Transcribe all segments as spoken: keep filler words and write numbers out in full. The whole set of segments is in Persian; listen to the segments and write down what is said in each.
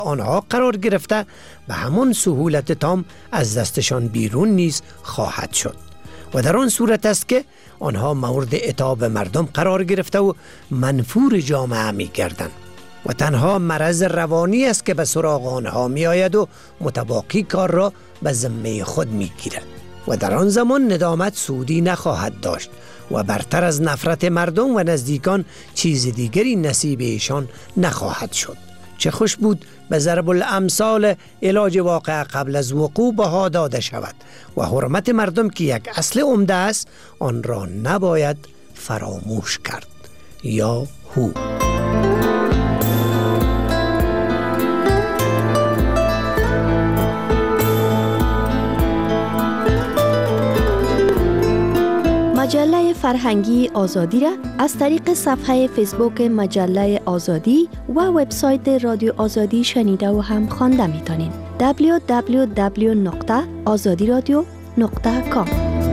آنها قرار گرفته به همون سهولت تام از دستشان بیرون نیز خواهد شد و در آن صورت است که آنها مورد عتاب مردم قرار گرفته و منفور جامعه می گردند و تنها مرض روانی است که به سراغ آنها می آید و متباقی کار را به ذمه خود می گیرد و در آن زمان ندامت سودی نخواهد داشت و برتر از نفرت مردم و نزدیکان چیز دیگری نصیب ایشان نخواهد شد. چه خوش بود به ضرب الامثال علاج واقع قبل از وقوع بها داده شود و حرمت مردم که یک اصل عمده است آن را نباید فراموش کرد. یا هو. مجله فرهنگی آزادی را از طریق صفحه فیسبوک مجله آزادی و وبسایت رادیو آزادی شنیده و هم خوانده میتونین. دبلیو دبلیو دبلیو نقطه آزادی رادیو نقطه کام.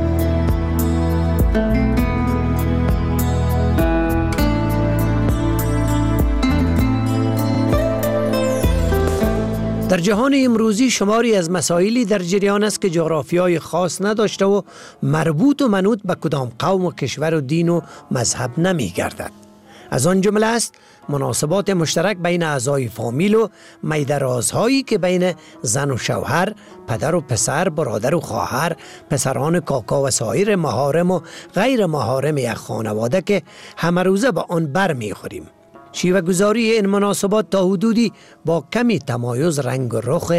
در جهان امروزی شماری از مسائلی در جریان است که جغرافیای خاص نداشته و مربوط و منوط به کدام قوم و کشور و دین و مذهب نمی گردد. از آن جمله است مناسبات مشترک بین اعضای فامیل و میدرازهایی که بین زن و شوهر، پدر و پسر، برادر و خواهر، پسران کاکا و سایر محارم و غیر محارم یک خانواده که همه روزه با آن بر می خوریم. شیوه گذاری این مناسبات تا حدودی با کمی تمایز رنگ و رخ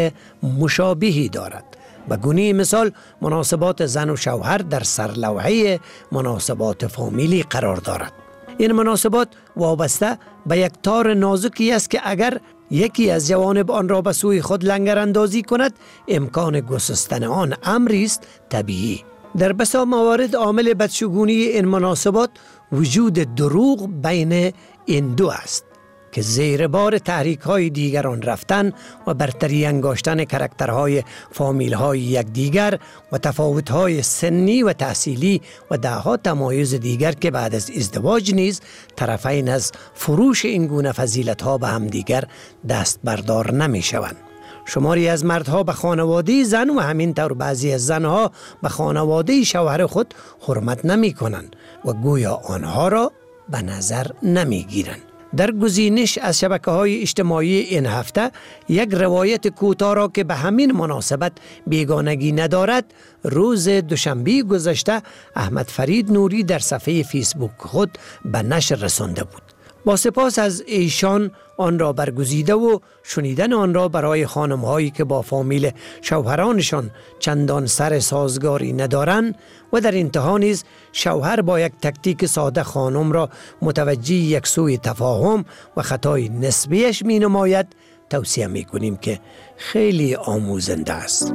مشابهی دارد. به گونه مثال مناسبات زن و شوهر در سرلوحه مناسبات فامیلی قرار دارد. این مناسبات وابسته به یک تار نازکی است که اگر یکی از جوانب آن را به سوی خود لنگر اندازی کند امکان گسستن آن امری است طبیعی. در بسیار موارد عامل بدشگونی این مناسبات وجود دروغ بین این دو است که زیر بار تحریک های دیگران رفتن و برتری انگاشتن کرکترهای فامیل های یک دیگر و تفاوت های سنی و تحصیلی و دهها تمایز دیگر که بعد از ازدواج نیز طرفین از فروش این گونه فضیلت ها به هم دیگر دست بردار نمی شوند. شماری از مردها به خانواده زن و همینطور بعضی از زنها به خانواده شوهر خود حرمت نمی کنند و گویا آنها را به نظر نمی گیرند. در گزینش از شبکه‌های اجتماعی این هفته یک روایت کوتاه را که به همین مناسبت بیگانگی ندارد روز دوشنبه گذشته احمد فرید نوری در صفحه فیسبوک خود به نشر رسانده بود. با سپاس از ایشان آن را برگزیده و شنیدن آن را برای خانم‌هایی که با فامیل شوهرانشان چندان سر سازگاری ندارند و در انتها نیز شوهر با یک تکتیک ساده خانم را متوجه یک سوی تفاهم و خطای نسبیش می نماید توصیه می کنیم که خیلی آموزنده است.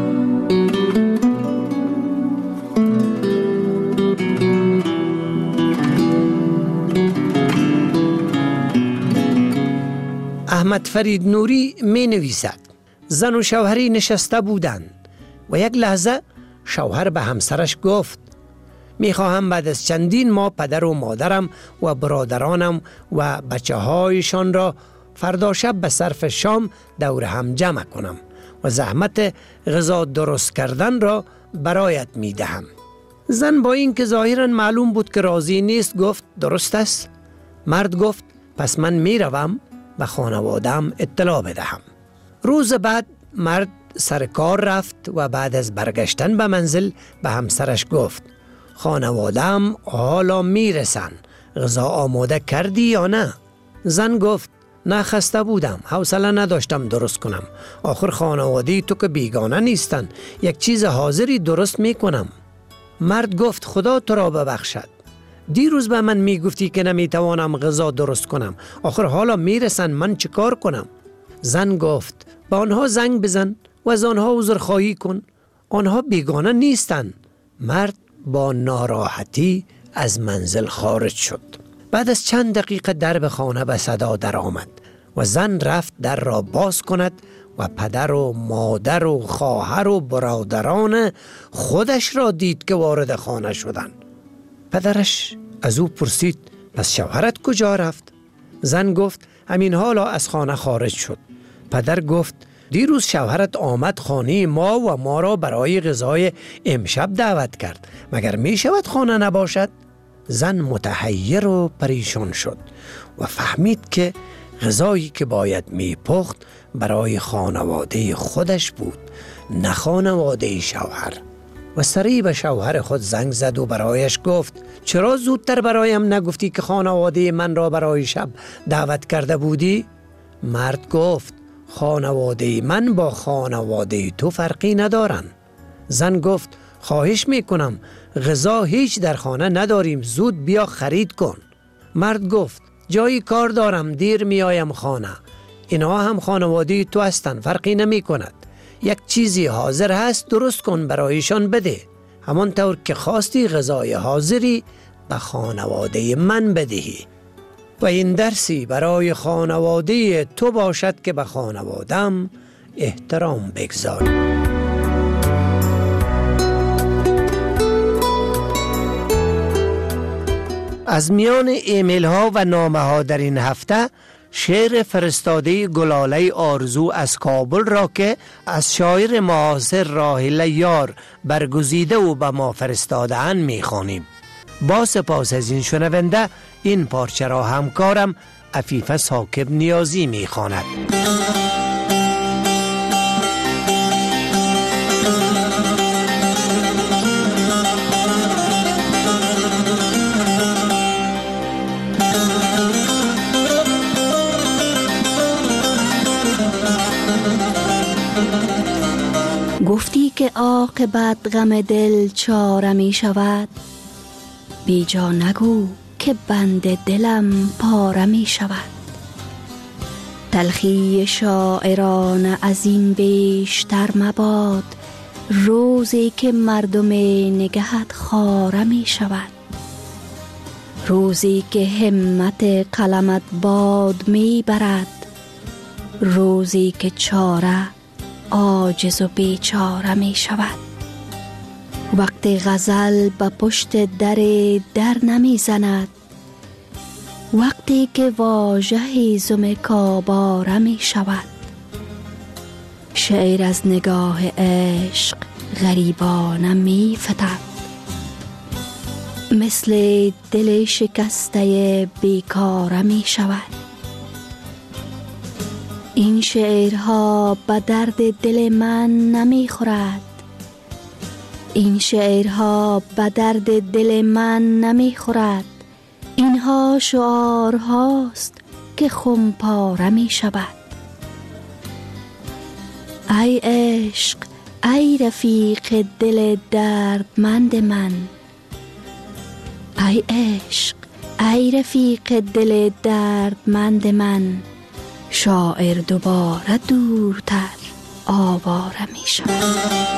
احمد فرید نوری می نویسد زن و شوهری نشسته بودند و یک لحظه شوهر به همسرش گفت می خواهم بعد از چندین ماه پدر و مادرم و برادرانم و بچه هایشان را فردا شب به صرف شام دور هم جمع کنم و زحمت غذا درست کردن را برایت می دهم. زن با این که ظاهرا معلوم بود که راضی نیست گفت درست است. مرد گفت پس من می روم به خانوادم اطلاع بدهم. روز بعد مرد سر کار رفت و بعد از برگشتن به منزل به همسرش گفت خانوادم حالا میرسن، غذا آماده کردی یا نه؟ زن گفت نه خسته بودم، حوصله نداشتم درست کنم، آخر خانوادی تو که بیگانه نیستن، یک چیز حاضری درست میکنم. مرد گفت خدا تو را ببخشد، دیروز به من میگفتی که نمیتوانم غذا درست کنم، آخر حالا میرسن، من چه کار کنم؟ زن گفت با آنها زنگ بزن و از آنها عذرخواهی کن، آنها بیگانه نیستن. مرد با ناراحتی از منزل خارج شد. بعد از چند دقیقه در به خانه به صدا در آمد و زن رفت در را باز کند و پدر و مادر و خواهر و برادران خودش را دید که وارد خانه شدند. پدرش از او پرسید پس شوهرت کجا رفت؟ زن گفت همین حالا از خانه خارج شد. پدر گفت دیروز شوهرت آمد خانه ما و ما را برای غذای امشب دعوت کرد. مگر می شود خانه نباشد؟ زن متحیر و پریشان شد و فهمید که غذایی که باید می پخت برای خانواده خودش بود، نه خانواده شوهر. و سریع به شوهر خود زنگ زد و برایش گفت چرا زودتر برایم نگفتی که خانواده من را برای شب دعوت کرده بودی؟ مرد گفت خانواده من با خانواده تو فرقی ندارند. زن گفت خواهش میکنم غذا هیچ در خانه نداریم، زود بیا خرید کن. مرد گفت جایی کار دارم، دیر میایم خانه. اینها هم خانواده تو هستند، فرقی نمی کند. یک چیزی حاضر هست درست کن برایشان بده. همانطور که خواستی غذای حاضری به خانواده من بدهی. و این درسی برای خانواده تو باشد که به خانوادم احترام بگذاری. از میان ایمیل ها و نامه ها در این هفته شعر فرستاده گلاله آرزو از کابل را که از شاعر معاصر راحله یار برگزیده و به ما فرستاده اند می خوانیم. با سپاس از این شنونده، این پارچه را همکارم عفیفه ثاقب نیازی می خواند. گفتی که عاقبت غم دل چاره می شود، بی جا نگو که بند دلم پاره می شود. تلخی شاعران از این بیشتر مباد، روزی که مردم نگهت خاره می شود. روزی که همت قلمت باد می برد، روزی که چاره عاجز و بیچاره می شود. وقتی غزل به پشت در در نمی زند، وقتی که واژه زم کاباره می شود. شعر از نگاه عشق غریبانه می فتد، مثل دل شکسته بیکاره می شود. این شعرها به درد دل من نمی خورد، این شعرها به درد دل من نمی خورد. اینها شعارهاست که خم پاره می شود. ای عشق، ای رفیق دل دردمند من، ای عشق، ای رفیق دل دردمند من. شاعر دوباره دورتر آواره می شود.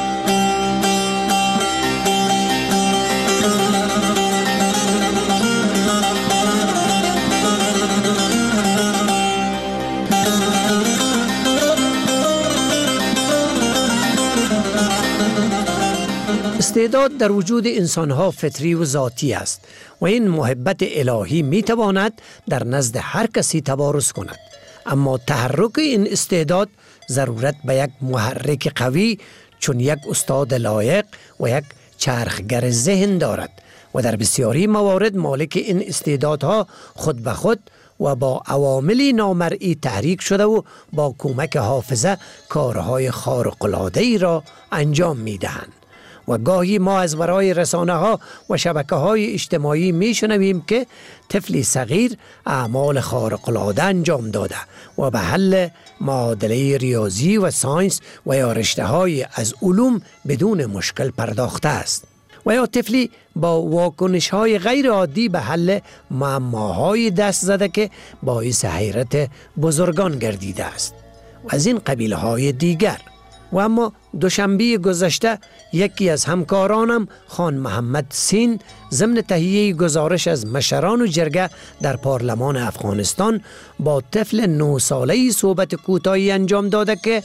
استعداد در وجود انسانها فطری و ذاتی است و این محبت الهی می تواند در نزد هر کسی تبارز کند. اما تحرک این استعداد ضرورت به یک محرک قوی چون یک استاد لایق و یک چرخگر ذهن دارد و در بسیاری موارد مالک این استعدادها خود به خود و با عواملی نامرئی تحریک شده و با کمک حافظه کارهای خارق‌العاده‌ای را انجام می دهند. و گاهی ما از ورای رسانه ها و شبکه های اجتماعی می شنویم که طفلی صغیر اعمال خارق‌العاده انجام داده و به حل معادله ریاضی و ساینس و یا رشته های از علوم بدون مشکل پرداخته است. و یا طفلی با واکنش های غیر عادی به حل معماهای دست زده که باعث حیرت بزرگان گردیده است و از این قبیل های دیگر. و اما دوشنبه گذشته یکی از همکارانم خان محمد سین ضمن تهیه گزارش از مشران و جرگه در پارلمان افغانستان با طفل نه ساله‌ای صحبت کوتاهی انجام داده که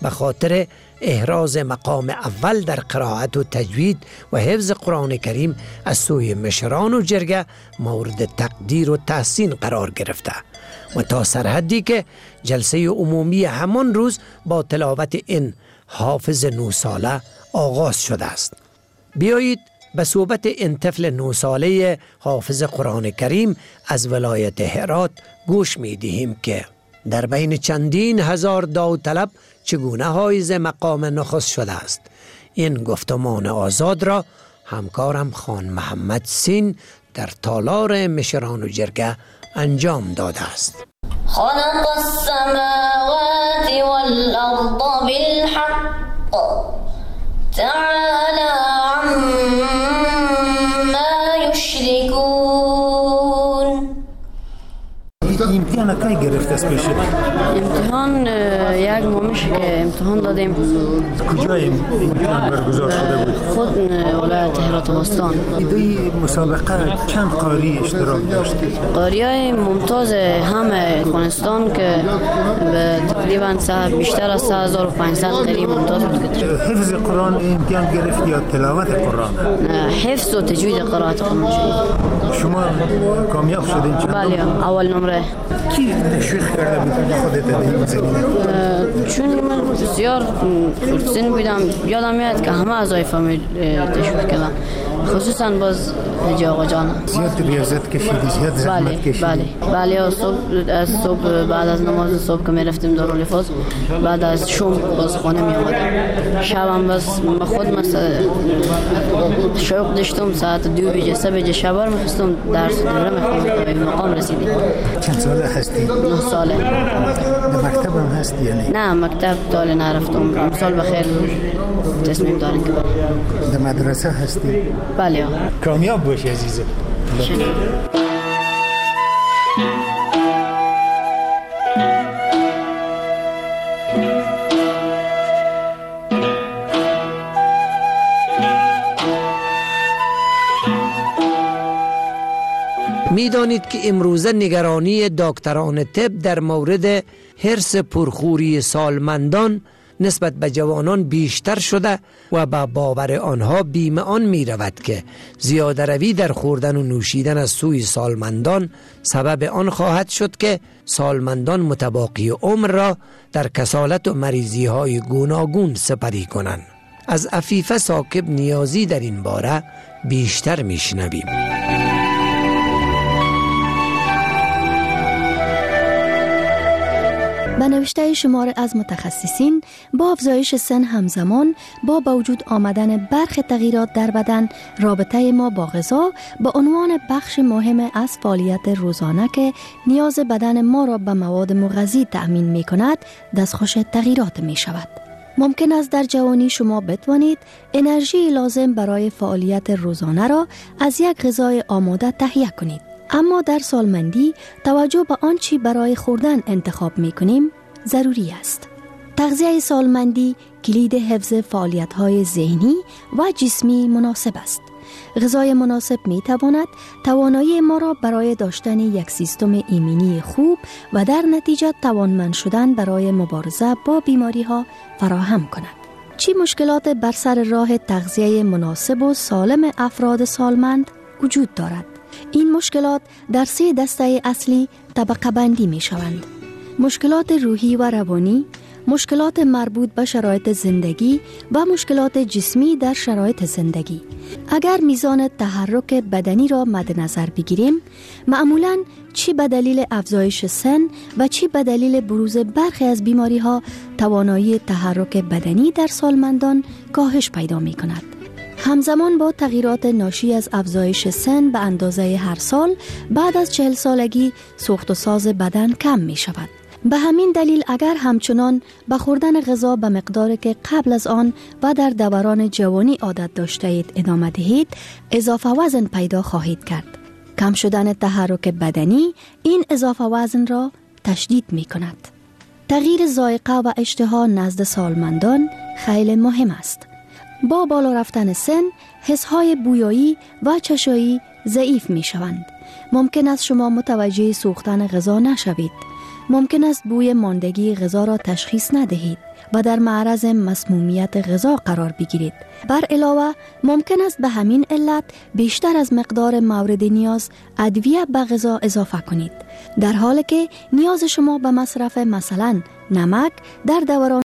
به خاطر احراز مقام اول در قرائت و تجوید و حفظ قرآن کریم از سوی مشران و جرگه مورد تقدیر و تحسین قرار گرفته و تا سرحدی که جلسه عمومی همان روز با تلاوت این حافظ نو ساله آغاز شده است. بیایید به صحبت این طفل نو ساله حافظ قرآن کریم از ولایت هرات گوش می دهیم که در بین چندین هزار داوطلب چگونه حایز مقام نخست شده است. این گفتمان آزاد را همکارم خان محمد سین در تالار مشران و جرگه انجام داده است. خلق السماوات والأرض بالحق تعالى عما يشركون. امتحان کی گرفته است پیش؟ امتحان یک ماه میشه که امتحان دادیم. کجا امتحان برگزار شده بود؟ خود ولایت هرات و باستان. این مسابقه چند قاری اشتراک داشت؟ قاریای ممتاز همه افغانستان که به تقریبا بیشتر از سه هزار و پانصد قاری ممتاز بود. حفظ قرآن امتحان گرفت یا تلاوت قرآن؟ حفظ و تجوید قرائت قرآن شد. شما کامیاب شدین چند؟ بله اول نمره. کی تشویق کرده بود خودت در این زمینه؟ چون من بسیار خردسن بودم، یادم میاد که همه اعضای فامیل تشویق کردن، خصوصا باز حاجی آقا جان. زیاد ریاضت کشیدی، زیاد زحمت کشیدی؟ بله بله. صبح از صبح بعد از نماز صبح که میرفتیم دارالحفاظ، بعد از شام باز خانه می اومدم. شبم باز خود مثلا شوق داشتم ساعت دو بجه سه بجه شبار میخواستم درس دوره میخوندم به مقام رسیدیم. چند ساله هستی؟ نه ساله. در مکتب هم هستی یعنی؟ نه مکتب تاله نرفتم. امسال بخیر تصمیم دارم که در مدرسه هستی؟ بله. کامیاب باشی عزیزم. می دانید که امروزه نگرانی دکتران طب در مورد حرص پرخوری سالمندان نسبت به جوانان بیشتر شده و با باور آنها بیم آن می رود که زیاده روی در خوردن و نوشیدن از سوی سالمندان سبب آن خواهد شد که سالمندان متباقی عمر را در کسالت و مریضی های گوناگون سپری کنند. از عفیفه ثاقب نیازی در این باره بیشتر می شنویم. به نوشته شمار از متخصصین، با افزایش سن همزمان با به وجود آمدن برخی تغییرات در بدن، رابطه ما با غذا به عنوان بخش مهم از فعالیت روزانه که نیاز بدن ما را به مواد مغذی تأمین می کند دستخوش تغییرات می شود. ممکن است در جوانی شما بتوانید انرژی لازم برای فعالیت روزانه را از یک غذای آماده تهیه کنید. اما در سالمندی توجه به آنچه برای خوردن انتخاب می کنیم ضروری است. تغذیه سالمندی کلید حفظ فعالیت‌های ذهنی و جسمی مناسب است. غذای مناسب می تواند توانایی ما را برای داشتن یک سیستم ایمنی خوب و در نتیجه توانمند شدن برای مبارزه با بیماری‌ها فراهم کند. چه مشکلات بر سر راه تغذیه مناسب و سالم افراد سالمند وجود دارد؟ این مشکلات در سه دسته اصلی طبقه بندی می شوند. مشکلات روحی و روانی، مشکلات مربوط به شرایط زندگی و مشکلات جسمی در شرایط زندگی. اگر میزان تحرک بدنی را مد نظر بگیریم، معمولاً چی به دلیل افزایش سن و چی به دلیل بروز برخی از بیماری ها توانایی تحرک بدنی در سالمندان کاهش پیدا می کند. همزمان با تغییرات ناشی از افزایش سن به اندازه هر سال بعد از چهل سالگی سوخت و ساز بدن کم می شود. به همین دلیل اگر همچنان به خوردن غذا به مقداری که قبل از آن و در دوران جوانی عادت داشته اید ادامه دهید، اضافه وزن پیدا خواهید کرد. کم شدن تحرک بدنی این اضافه وزن را تشدید می کند. تغییر ذائقه و اشتها نزد سالمندان خیلی مهم است. با بالا رفتن سن، حسهای بویایی و چشایی ضعیف می شوند. ممکن است شما متوجه سوختن غذا نشوید. ممکن است بوی ماندگی غذا را تشخیص ندهید و در معرض مسمومیت غذا قرار بگیرید. بر علاوه ممکن است به همین علت بیشتر از مقدار مورد نیاز ادویه به غذا اضافه کنید، در حالی که نیاز شما به مصرف مثلا نمک در دوران